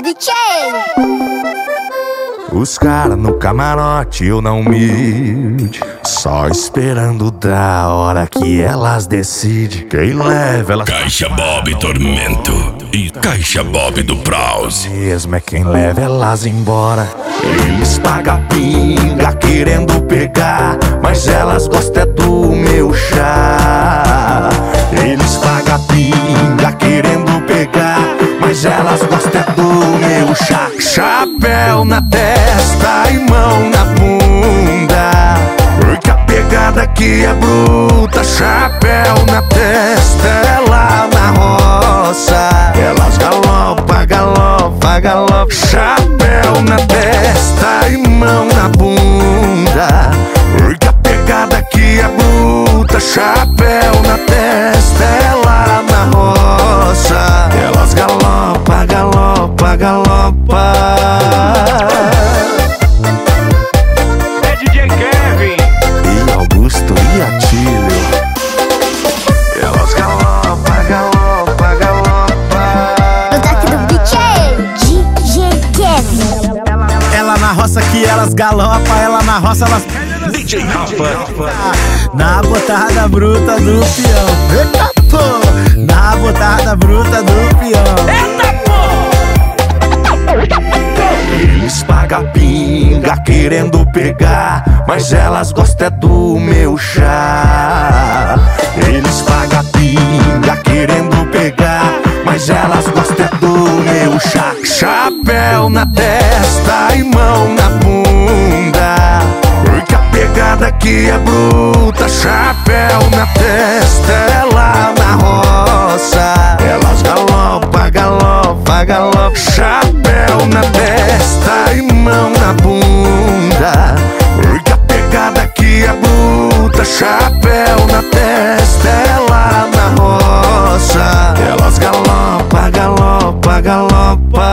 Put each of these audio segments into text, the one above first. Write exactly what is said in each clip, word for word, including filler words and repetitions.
D J. Os caras no camarote, eu não humilde, só esperando da hora que elas decidem. Quem leva elas... Caixa Bob Tormento e Caixa Bob do Praus. Mesmo é quem leva elas embora. Eles pagam pinga querendo pegar, mas elas gostam é do meu chá. Eles pagam pinga querendo pegar, mas elas gostam é do meu chá. Chapéu na testa e mão na bunda, porque a pegada aqui é bruta. Chapéu na testa, é lá na roça. Elas galopa, galopa, galopa. Chapéu na testa e mão na bunda, porque a pegada aqui é bruta. Chapéu na testa, é lá na roça. Elas galopa, galopa, galopa. É D J Kevin E Augusto e Atílio. Elas galopa, galopa, galopa. No toque do D J, D J Kevin. Ela na roça que elas galopa, ela na roça elas... D J Rafa. Na botada bruta do peão. Eita pô! Na botada bruta do peão. Eita pô! Eles pagam pinga querendo pegar, mas elas gostam é do meu chá. Eles pagam pinga querendo pegar, mas elas gostam é do meu chá. Chapéu na testa e mão na bunda, porque a pegada aqui é bruta. Chapéu na testa, é lá na roça. Elas galopa, galopa, galopa. Chapéu na testa e mão na bunda, porque a pegada aqui é bruta. Chapéu na testa, é lá na roça. Elas galopa, galopa, galopa.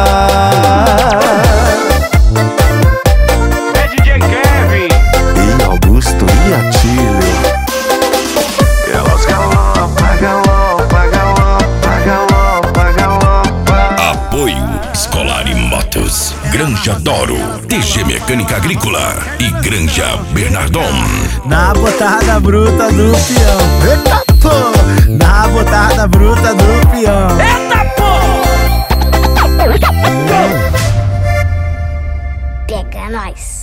É D J Kevin E Augusto e Atílio. Elas galopa, galopa, galopa, galopa, galopa. Apoio Escolar e Motos, Granja Doro, T G Mecânica Agrícola e Granja Bernardon. Na botada bruta do peão. Eita pô! Na botada bruta do peão. Eita pô! Pega nós.